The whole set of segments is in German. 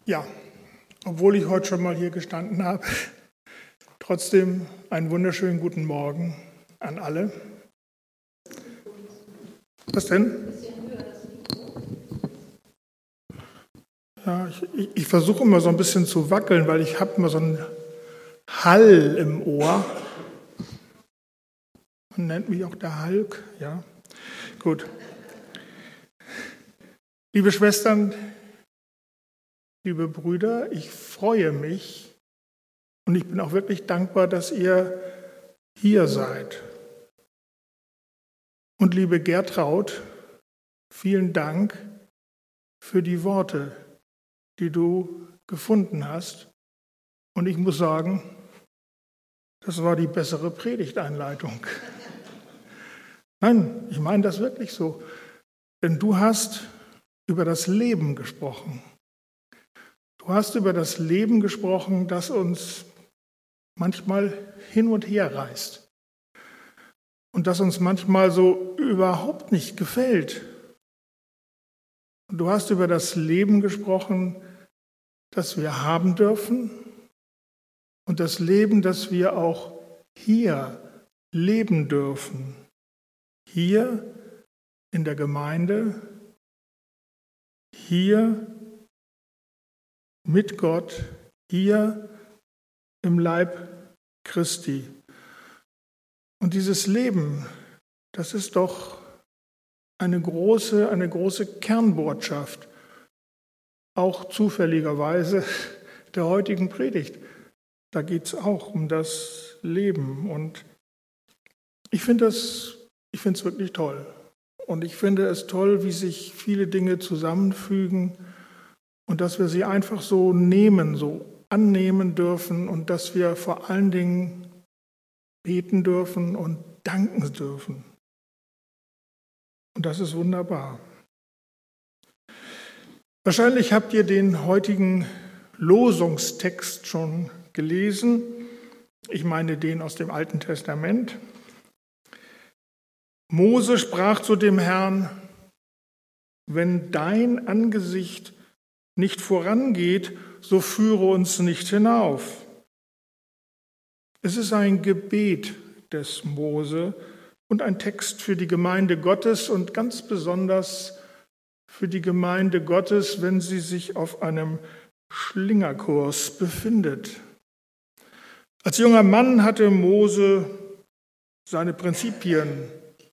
Ja, obwohl ich heute schon mal hier gestanden habe, trotzdem einen wunderschönen guten Morgen an alle. Was denn? Ja, ich versuche immer so ein bisschen zu wackeln, weil ich habe immer so einen Hall im Ohr. Man nennt mich auch der Hulk, ja. Gut. Liebe Schwestern, liebe Brüder, ich freue mich und ich bin auch wirklich dankbar, dass ihr hier seid. Und liebe Gertraud, vielen Dank für die Worte, die du gefunden hast. Und ich muss sagen, das war die bessere Predigteinleitung. Nein, ich meine das wirklich so. Denn du hast über das Leben gesprochen. Du hast über das Leben gesprochen, das uns manchmal hin und her reißt. Und das uns manchmal so überhaupt nicht gefällt. Und du hast über das Leben gesprochen, das wir haben dürfen und das Leben, das wir auch hier leben dürfen. Hier in der Gemeinde, hier mit Gott, hier im Leib Christi. Und dieses Leben, das ist doch eine große Kernbotschaft, auch zufälligerweise der heutigen Predigt. Da geht es auch um das Leben. Und ich finde es wirklich toll. Und ich finde es toll, wie sich viele Dinge zusammenfügen und dass wir sie einfach so nehmen, so annehmen dürfen und dass wir vor allen Dingen beten dürfen und danken dürfen. Und das ist wunderbar. Wahrscheinlich habt ihr den heutigen Losungstext schon gelesen. Ich meine den aus dem Alten Testament. Mose sprach zu dem Herrn: Wenn dein Angesicht nicht vorangeht, so führe uns nicht hinauf. Es ist ein Gebet des Mose und ein Text für die Gemeinde Gottes und ganz besonders für die Gemeinde Gottes, wenn sie sich auf einem Schlingerkurs befindet. Als junger Mann hatte Mose seine Prinzipien,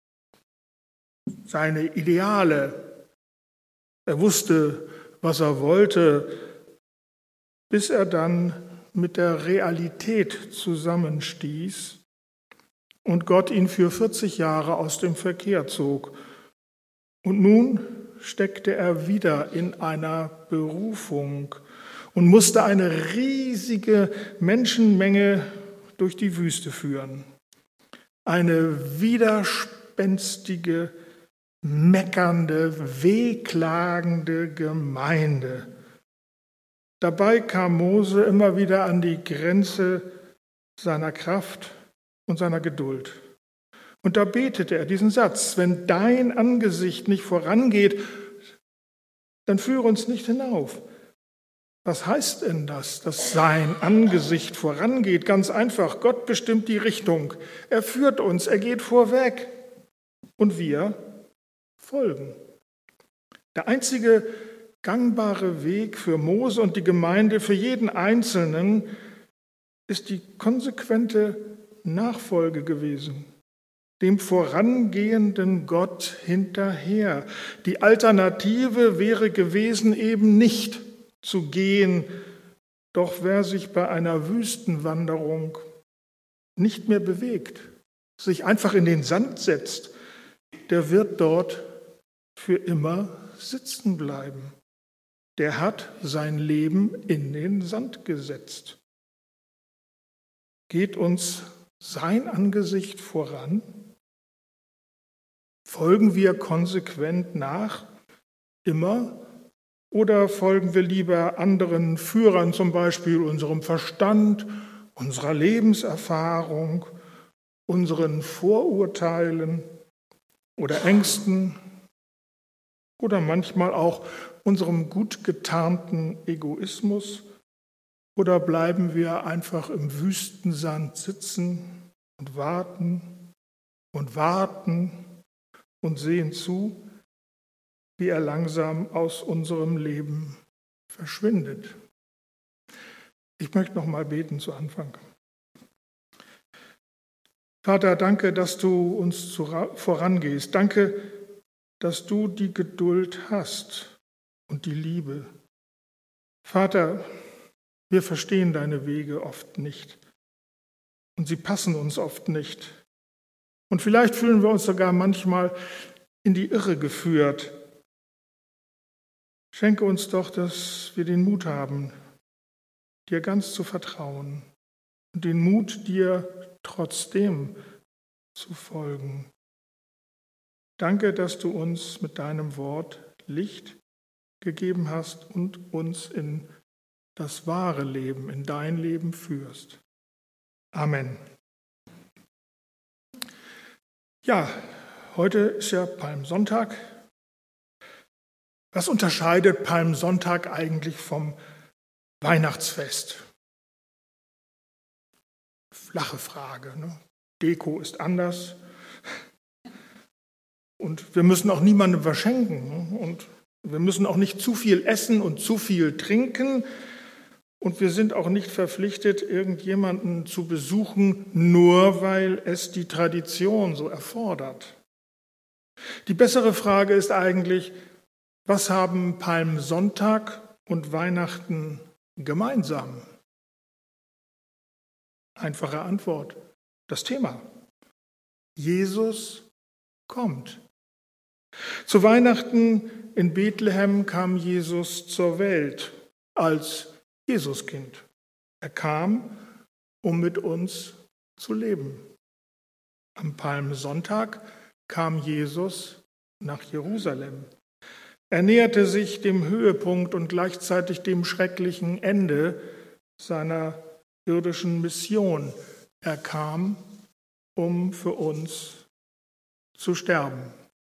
seine Ideale. Er wusste, was er wollte, bis er dann mit der Realität zusammenstieß und Gott ihn für 40 Jahre aus dem Verkehr zog. Und nun steckte er wieder in einer Berufung und musste eine riesige Menschenmenge durch die Wüste führen. Eine widerspenstige, meckernde, wehklagende Gemeinde. Dabei kam Mose immer wieder an die Grenze seiner Kraft und seiner Geduld. Und da betete er diesen Satz: Wenn dein Angesicht nicht vorangeht, dann führe uns nicht hinauf. Was heißt denn das, dass sein Angesicht vorangeht? Ganz einfach, Gott bestimmt die Richtung. Er führt uns, er geht vorweg und wir folgen. Der einzige gangbare Weg für Mose und die Gemeinde, für jeden Einzelnen, ist die konsequente Nachfolge gewesen, dem vorangehenden Gott hinterher. Die Alternative wäre gewesen, eben nicht zu gehen, doch wer sich bei einer Wüstenwanderung nicht mehr bewegt, sich einfach in den Sand setzt, der wird dort für immer sitzen bleiben. Der hat sein Leben in den Sand gesetzt. Geht uns sein Angesicht voran? Folgen wir konsequent nach, immer? Oder folgen wir lieber anderen Führern, zum Beispiel unserem Verstand, unserer Lebenserfahrung, unseren Vorurteilen oder Ängsten oder manchmal auch unserem gut getarnten Egoismus oder bleiben wir einfach im Wüstensand sitzen und warten und sehen zu, wie er langsam aus unserem Leben verschwindet? Ich möchte noch mal beten zu Anfang. Vater, danke, dass du uns vorangehst. Danke, dass du die Geduld hast und die Liebe. Vater, wir verstehen deine Wege oft nicht und sie passen uns oft nicht. Und vielleicht fühlen wir uns sogar manchmal in die Irre geführt. Schenke uns doch, dass wir den Mut haben, dir ganz zu vertrauen und den Mut, dir trotzdem zu folgen. Danke, dass du uns mit deinem Wort Licht gegeben hast und uns in das wahre Leben, in dein Leben führst. Amen. Ja, heute ist ja Palmsonntag. Was unterscheidet Palmsonntag eigentlich vom Weihnachtsfest? Flache Frage, ne? Deko ist anders. Und wir müssen auch niemandem was schenken. Ne? Und wir müssen auch nicht zu viel essen und zu viel trinken. Und wir sind auch nicht verpflichtet, irgendjemanden zu besuchen, nur weil es die Tradition so erfordert. Die bessere Frage ist eigentlich, was haben Palmsonntag und Weihnachten gemeinsam? Einfache Antwort, das Thema. Jesus kommt. Zu Weihnachten in Bethlehem kam Jesus zur Welt als Jesuskind. Er kam, um mit uns zu leben. Am Palmsonntag kam Jesus nach Jerusalem. Er näherte sich dem Höhepunkt und gleichzeitig dem schrecklichen Ende seiner irdischen Mission. Er kam, um für uns zu sterben.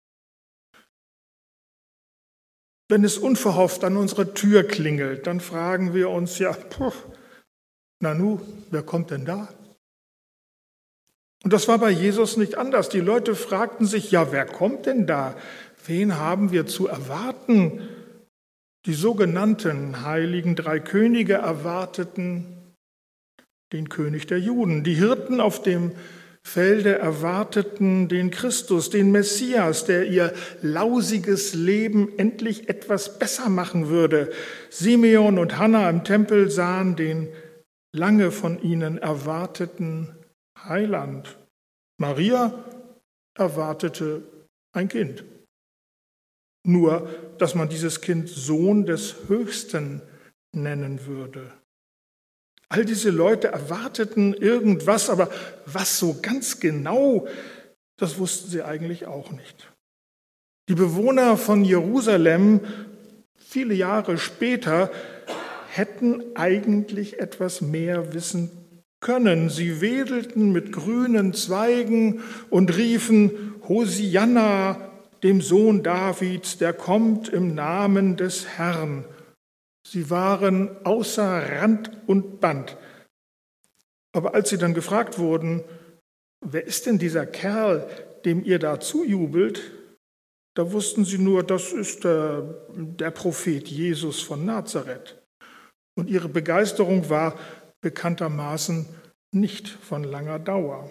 Wenn es unverhofft an unsere Tür klingelt, dann fragen wir uns ja, Nanu, wer kommt denn da? Und das war bei Jesus nicht anders. Die Leute fragten sich, ja, wer kommt denn da? Wen haben wir zu erwarten? Die sogenannten heiligen drei Könige erwarteten den König der Juden. Die Hirten auf dem Felde erwarteten den Christus, den Messias, der ihr lausiges Leben endlich etwas besser machen würde. Simeon und Hannah im Tempel sahen den lange von ihnen erwarteten Heiland. Maria erwartete ein Kind. Nur, dass man dieses Kind Sohn des Höchsten nennen würde. All diese Leute erwarteten irgendwas, aber was so ganz genau, das wussten sie eigentlich auch nicht. Die Bewohner von Jerusalem, viele Jahre später, hätten eigentlich etwas mehr wissen können. Sie wedelten mit grünen Zweigen und riefen, Hosianna, dem Sohn Davids, der kommt im Namen des Herrn. Sie waren außer Rand und Band. Aber als sie dann gefragt wurden, wer ist denn dieser Kerl, dem ihr da zujubelt, da wussten sie nur, das ist der Prophet Jesus von Nazareth. Und ihre Begeisterung war bekanntermaßen nicht von langer Dauer.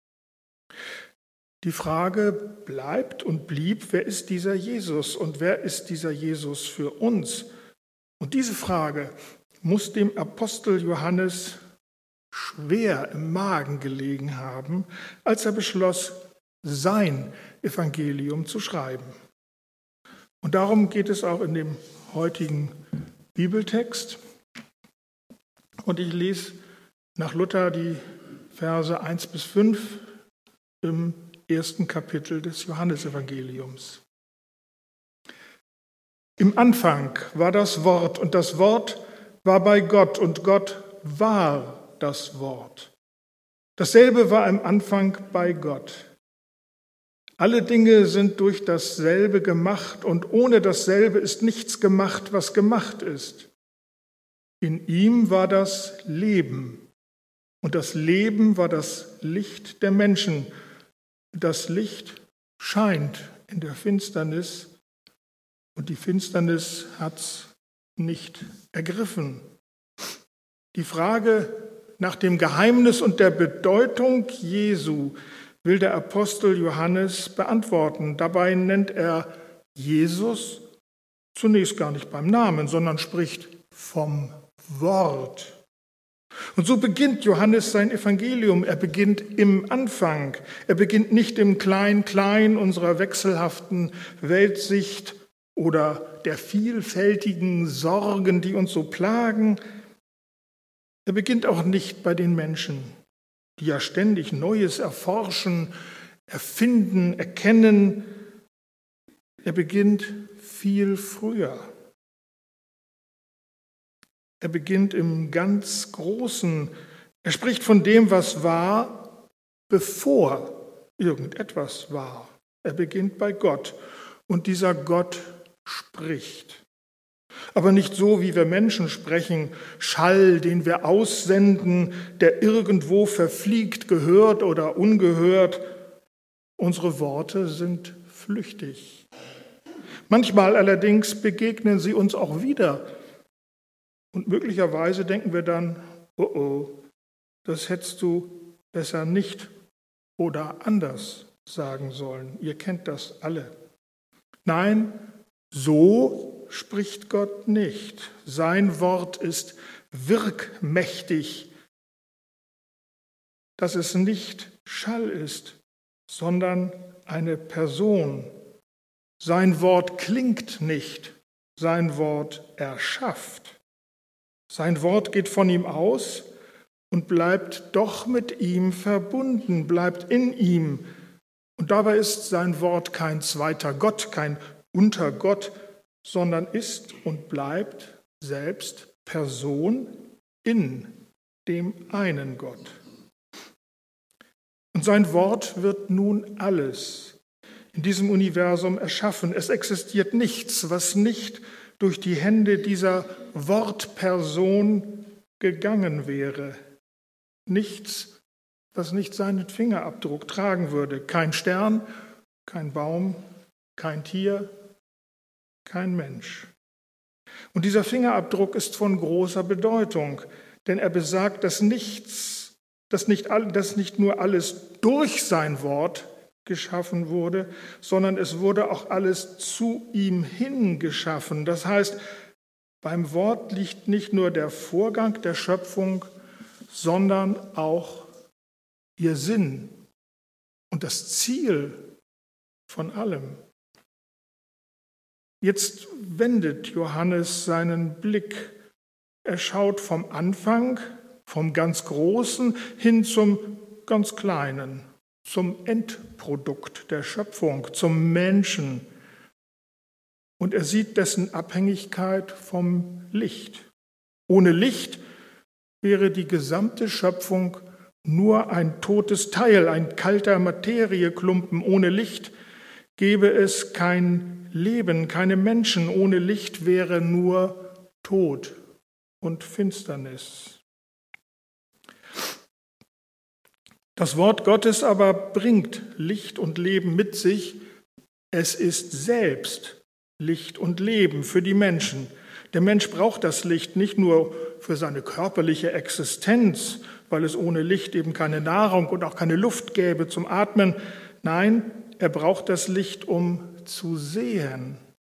Die Frage bleibt und blieb, wer ist dieser Jesus und wer ist dieser Jesus für uns? Und diese Frage muss dem Apostel Johannes schwer im Magen gelegen haben, als er beschloss, sein Evangelium zu schreiben. Und darum geht es auch in dem heutigen Bibeltext. Und ich lese nach Luther die Verse 1 bis 5 im ersten Kapitel des Johannesevangeliums. Im Anfang war das Wort und das Wort war bei Gott und Gott war das Wort. Dasselbe war im Anfang bei Gott. Alle Dinge sind durch dasselbe gemacht und ohne dasselbe ist nichts gemacht, was gemacht ist. In ihm war das Leben und das Leben war das Licht der Menschen. Das Licht scheint in der Finsternis und die Finsternis hat's nicht ergriffen. Die Frage nach dem Geheimnis und der Bedeutung Jesu will der Apostel Johannes beantworten. Dabei nennt er Jesus zunächst gar nicht beim Namen, sondern spricht vom Wort. Und so beginnt Johannes sein Evangelium. Er beginnt im Anfang. Er beginnt nicht im Klein-Klein unserer wechselhaften Weltsicht oder der vielfältigen Sorgen, die uns so plagen. Er beginnt auch nicht bei den Menschen, die ja ständig Neues erforschen, erfinden, erkennen. Er beginnt viel früher. Er beginnt im ganz Großen. Er spricht von dem, was war, bevor irgendetwas war. Er beginnt bei Gott und dieser Gott spricht. Aber nicht so, wie wir Menschen sprechen, Schall, den wir aussenden, der irgendwo verfliegt, gehört oder ungehört. Unsere Worte sind flüchtig. Manchmal allerdings begegnen sie uns auch wieder. Und möglicherweise denken wir dann, oh, das hättest du besser nicht oder anders sagen sollen. Ihr kennt das alle. Nein, so spricht Gott nicht. Sein Wort ist wirkmächtig, dass es nicht Schall ist, sondern eine Person. Sein Wort klingt nicht, sein Wort erschafft. Sein Wort geht von ihm aus und bleibt doch mit ihm verbunden, bleibt in ihm. Und dabei ist sein Wort kein zweiter Gott, kein Untergott, sondern ist und bleibt selbst Person in dem einen Gott. Und sein Wort wird nun alles in diesem Universum erschaffen. Es existiert nichts, was nicht durch die Hände dieser Wortperson gegangen wäre. Nichts, was nicht seinen Fingerabdruck tragen würde. Kein Stern, kein Baum, kein Tier, kein Mensch. Und dieser Fingerabdruck ist von großer Bedeutung, denn er besagt, dass nicht nur alles durch sein Wort geschaffen wurde, sondern es wurde auch alles zu ihm hin geschaffen. Das heißt, beim Wort liegt nicht nur der Vorgang der Schöpfung, sondern auch ihr Sinn und das Ziel von allem. Jetzt wendet Johannes seinen Blick. Er schaut vom Anfang, vom ganz Großen hin zum ganz Kleinen, zum Endprodukt der Schöpfung, zum Menschen. Und er sieht dessen Abhängigkeit vom Licht. Ohne Licht wäre die gesamte Schöpfung nur ein totes Teil, ein kalter Materieklumpen. Ohne Licht gäbe es kein Leben, keine Menschen. Ohne Licht wäre nur Tod und Finsternis. Das Wort Gottes aber bringt Licht und Leben mit sich. Es ist selbst Licht und Leben für die Menschen. Der Mensch braucht das Licht nicht nur für seine körperliche Existenz, weil es ohne Licht eben keine Nahrung und auch keine Luft gäbe zum Atmen. Nein, er braucht das Licht, um zu sehen.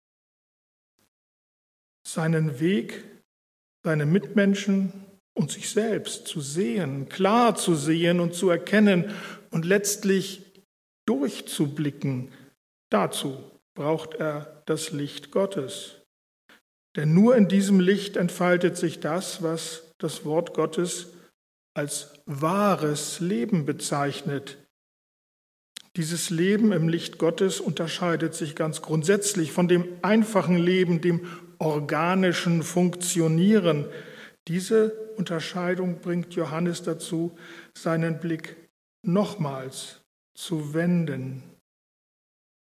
Seinen Weg, seine Mitmenschen und sich selbst zu sehen, klar zu sehen und zu erkennen und letztlich durchzublicken. Dazu braucht er das Licht Gottes. Denn nur in diesem Licht entfaltet sich das, was das Wort Gottes als wahres Leben bezeichnet. Dieses Leben im Licht Gottes unterscheidet sich ganz grundsätzlich von dem einfachen Leben, dem organischen Funktionieren. Diese Unterscheidung bringt Johannes dazu, seinen Blick nochmals zu wenden.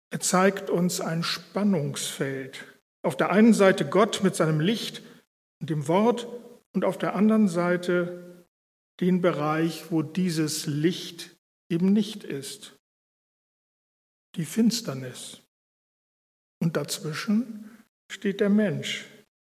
Er zeigt uns ein Spannungsfeld. Auf der einen Seite Gott mit seinem Licht und dem Wort und auf der anderen Seite den Bereich, wo dieses Licht eben nicht ist. Die Finsternis. Und dazwischen steht der Mensch.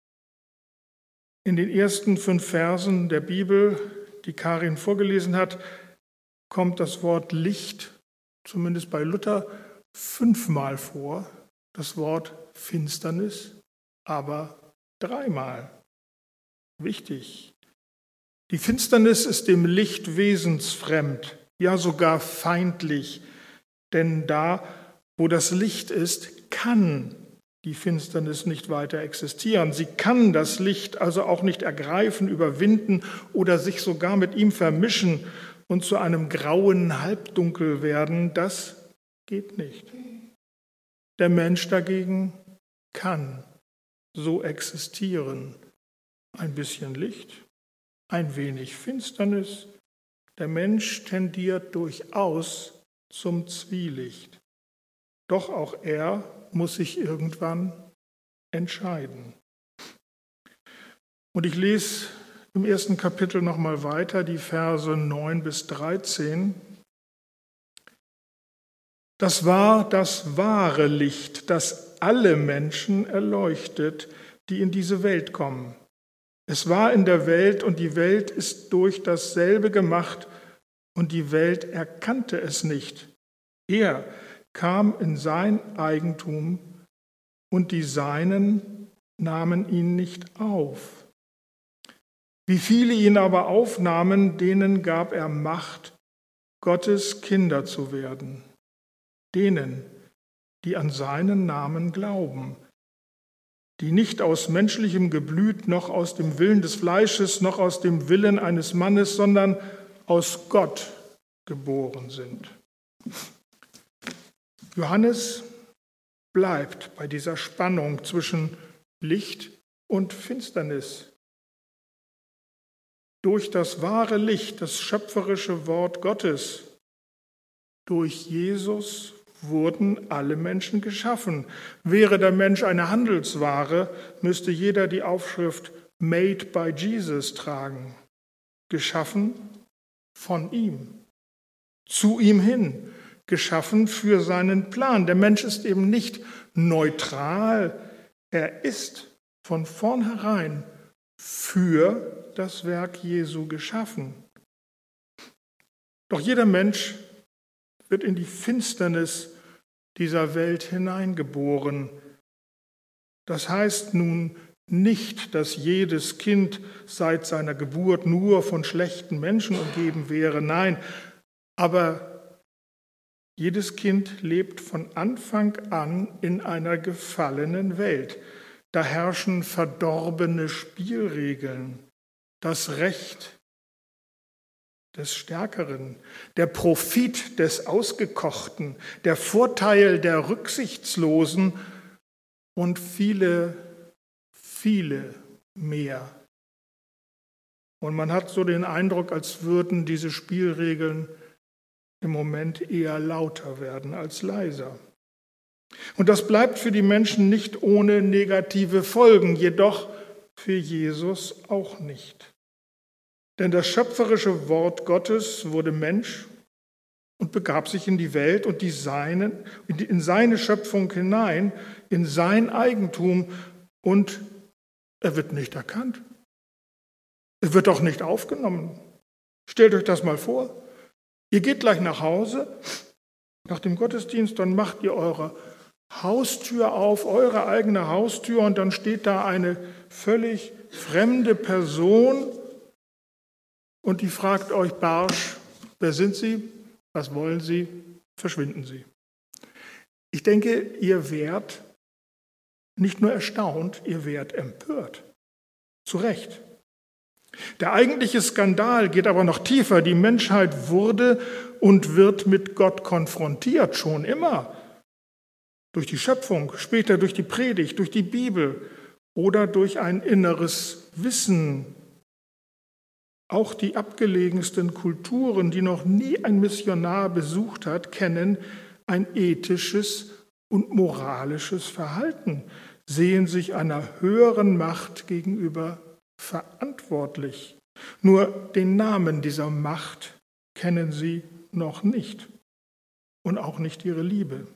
In den ersten 5 Versen der Bibel, die Karin vorgelesen hat, kommt das Wort Licht, zumindest bei Luther, 5-mal vor. Das Wort Finsternis aber 3-mal. Wichtig. Die Finsternis ist dem Licht wesensfremd, ja sogar feindlich. Denn da, wo das Licht ist, kann die Finsternis nicht weiter existieren. Sie kann das Licht also auch nicht ergreifen, überwinden oder sich sogar mit ihm vermischen und zu einem grauen Halbdunkel werden. Das geht nicht. Der Mensch dagegen kann so existieren. Ein bisschen Licht, ein wenig Finsternis. Der Mensch tendiert durchaus zum Zwielicht. Doch auch er muss sich irgendwann entscheiden. Und ich lese im 1. Kapitel nochmal weiter, die Verse 9 bis 13. Das war das wahre Licht, das alle Menschen erleuchtet, die in diese Welt kommen. Es war in der Welt und die Welt ist durch dasselbe gemacht und die Welt erkannte es nicht. Er kam in sein Eigentum und die Seinen nahmen ihn nicht auf. Wie viele ihn aber aufnahmen, denen gab er Macht, Gottes Kinder zu werden. Denen, die an seinen Namen glauben, die nicht aus menschlichem Geblüt, noch aus dem Willen des Fleisches, noch aus dem Willen eines Mannes, sondern aus Gott geboren sind. Johannes bleibt bei dieser Spannung zwischen Licht und Finsternis. Durch das wahre Licht, das schöpferische Wort Gottes, durch Jesus wurden alle Menschen geschaffen. Wäre der Mensch eine Handelsware, müsste jeder die Aufschrift Made by Jesus tragen. Geschaffen von ihm, zu ihm hin, geschaffen für seinen Plan. Der Mensch ist eben nicht neutral, er ist von vornherein für das Werk Jesu geschaffen. Doch jeder Mensch wird in die Finsternis dieser Welt hineingeboren. Das heißt nun nicht, dass jedes Kind seit seiner Geburt nur von schlechten Menschen umgeben wäre. Nein, aber jedes Kind lebt von Anfang an in einer gefallenen Welt. Da herrschen verdorbene Spielregeln, das Recht des Stärkeren, der Profit des Ausgekochten, der Vorteil der Rücksichtslosen und viele, viele mehr. Und man hat so den Eindruck, als würden diese Spielregeln im Moment eher lauter werden als leiser. Und das bleibt für die Menschen nicht ohne negative Folgen, jedoch für Jesus auch nicht. Denn das schöpferische Wort Gottes wurde Mensch und begab sich in die Welt und in seine Schöpfung hinein, in sein Eigentum, und er wird nicht erkannt. Er wird auch nicht aufgenommen. Stellt euch das mal vor. Ihr geht gleich nach Hause, nach dem Gottesdienst, dann macht ihr eure Haustür auf, eure eigene Haustür, und dann steht da eine völlig fremde Person und die fragt euch barsch: Wer sind Sie? Was wollen Sie? Verschwinden Sie. Ich denke, ihr wärt nicht nur erstaunt, ihr wärt empört. Zu Recht. Der eigentliche Skandal geht aber noch tiefer. Die Menschheit wurde und wird mit Gott konfrontiert, schon immer. Durch die Schöpfung, später durch die Predigt, durch die Bibel oder durch ein inneres Wissen. Auch die abgelegensten Kulturen, die noch nie ein Missionar besucht hat, kennen ein ethisches und moralisches Verhalten, sehen sich einer höheren Macht gegenüber verantwortlich. Nur den Namen dieser Macht kennen sie noch nicht und auch nicht ihre Liebe.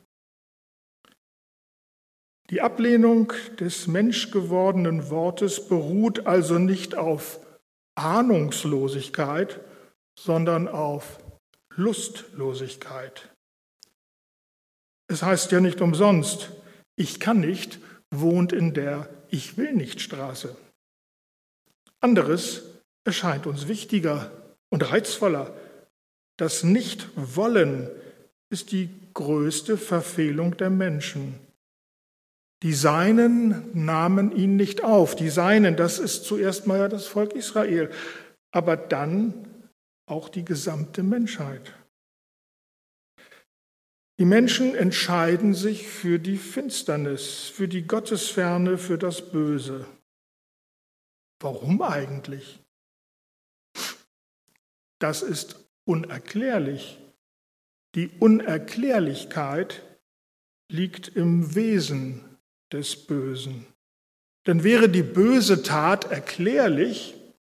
Die Ablehnung des menschgewordenen Wortes beruht also nicht auf Ahnungslosigkeit, sondern auf Lustlosigkeit. Es heißt ja nicht umsonst, ich kann nicht, wohnt in der Ich will nicht Straße. Anderes erscheint uns wichtiger und reizvoller. Das Nichtwollen ist die größte Verfehlung der Menschen. Die Seinen nahmen ihn nicht auf. Die Seinen, das ist zuerst mal das Volk Israel, aber dann auch die gesamte Menschheit. Die Menschen entscheiden sich für die Finsternis, für die Gottesferne, für das Böse. Warum eigentlich? Das ist unerklärlich. Die Unerklärlichkeit liegt im Wesen des Bösen. Denn wäre die böse Tat erklärlich,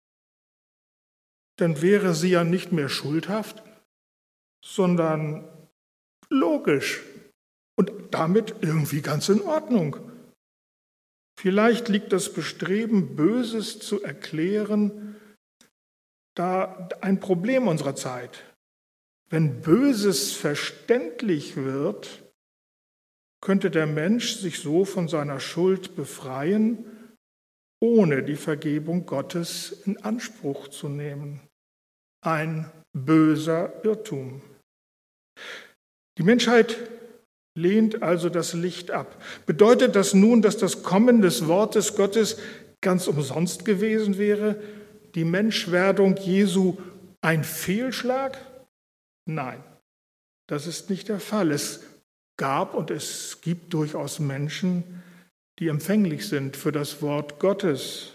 dann wäre sie ja nicht mehr schuldhaft, sondern logisch und damit irgendwie ganz in Ordnung. Vielleicht liegt das Bestreben, Böses zu erklären, da ein Problem unserer Zeit. Wenn Böses verständlich wird, könnte der Mensch sich so von seiner Schuld befreien, ohne die Vergebung Gottes in Anspruch zu nehmen. Ein böser Irrtum. Die Menschheit lehnt also das Licht ab. Bedeutet das nun, dass das Kommen des Wortes Gottes ganz umsonst gewesen wäre? Die Menschwerdung Jesu ein Fehlschlag? Nein, das ist nicht der Fall. Es gab und es gibt durchaus Menschen, die empfänglich sind für das Wort Gottes.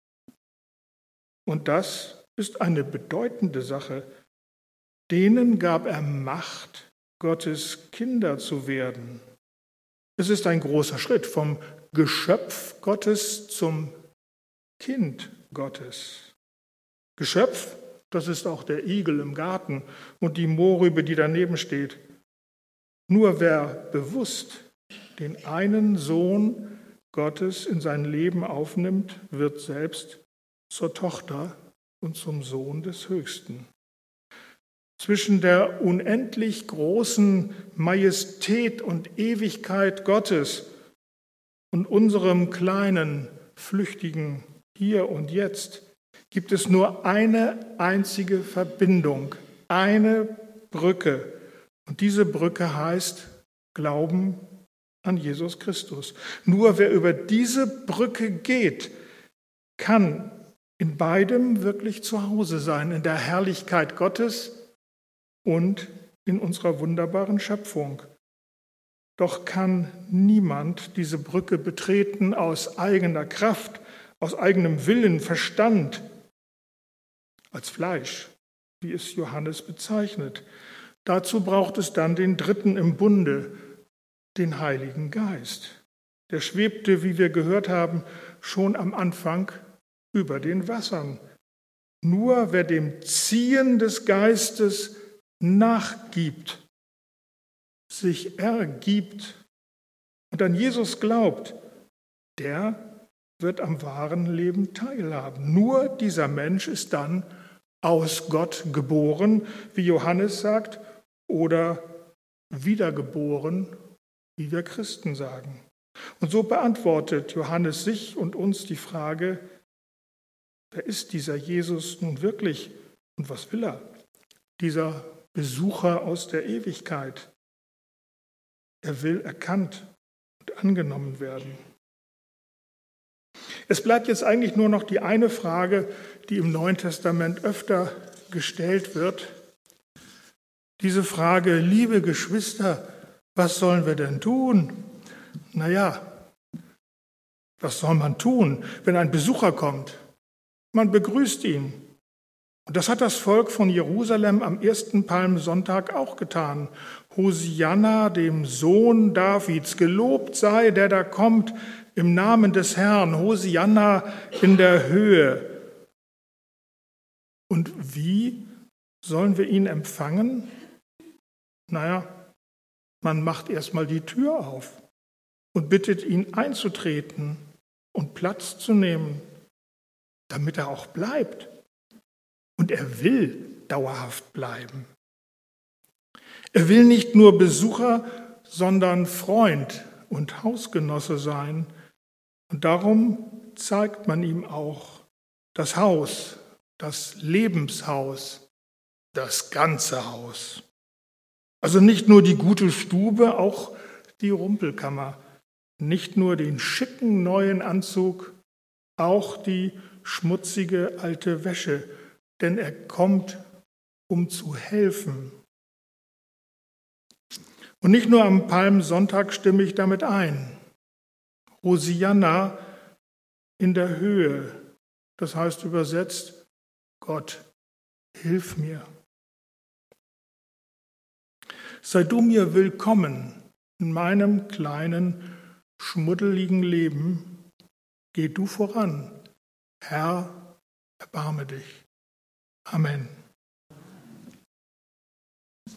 Und das ist eine bedeutende Sache. Denen gab er Macht, Gottes Kinder zu werden. Es ist ein großer Schritt vom Geschöpf Gottes zum Kind Gottes. Geschöpf, das ist auch der Igel im Garten und die Mohrrübe, die daneben steht. Nur wer bewusst den einen Sohn Gottes in sein Leben aufnimmt, wird selbst zur Tochter und zum Sohn des Höchsten. Zwischen der unendlich großen Majestät und Ewigkeit Gottes und unserem kleinen, flüchtigen Hier und Jetzt gibt es nur eine einzige Verbindung, eine Brücke. Und diese Brücke heißt Glauben an Jesus Christus. Nur wer über diese Brücke geht, kann in beidem wirklich zu Hause sein, in der Herrlichkeit Gottes und in unserer wunderbaren Schöpfung. Doch kann niemand diese Brücke betreten aus eigener Kraft, aus eigenem Willen, Verstand, als Fleisch, wie es Johannes bezeichnet. Dazu braucht es dann den Dritten im Bunde, den Heiligen Geist. Der schwebte, wie wir gehört haben, schon am Anfang über den Wassern. Nur wer dem Ziehen des Geistes nachgibt, sich ergibt und an Jesus glaubt, der wird am wahren Leben teilhaben. Nur dieser Mensch ist dann aus Gott geboren, wie Johannes sagt, oder wiedergeboren, wie wir Christen sagen. Und so beantwortet Johannes sich und uns die Frage, wer ist dieser Jesus nun wirklich und was will er? Dieser Besucher aus der Ewigkeit. Er will erkannt und angenommen werden. Es bleibt jetzt eigentlich nur noch die eine Frage, die im Neuen Testament öfter gestellt wird. Diese Frage, liebe Geschwister, was sollen wir denn tun? Naja, was soll man tun, wenn ein Besucher kommt? Man begrüßt ihn Und das hat das Volk von Jerusalem am ersten Palmsonntag auch getan. Hosianna, dem Sohn Davids, gelobt sei, der da kommt im Namen des Herrn. Hosianna in der Höhe. Und wie sollen wir ihn empfangen? Naja, man macht erstmal die Tür auf und bittet ihn einzutreten und Platz zu nehmen, damit er auch bleibt. Und er will dauerhaft bleiben. Er will nicht nur Besucher, sondern Freund und Hausgenosse sein. Und darum zeigt man ihm auch das Haus, das Lebenshaus, das ganze Haus. Also nicht nur die gute Stube, auch die Rumpelkammer. Nicht nur den schicken neuen Anzug, auch die schmutzige alte Wäsche. Denn er kommt, um zu helfen. Und nicht nur am Palmsonntag stimme ich damit ein. Hosianna in der Höhe, das heißt übersetzt, Gott, hilf mir. Sei du mir willkommen in meinem kleinen, schmuddeligen Leben. Geh du voran. Herr, erbarme dich. Amen.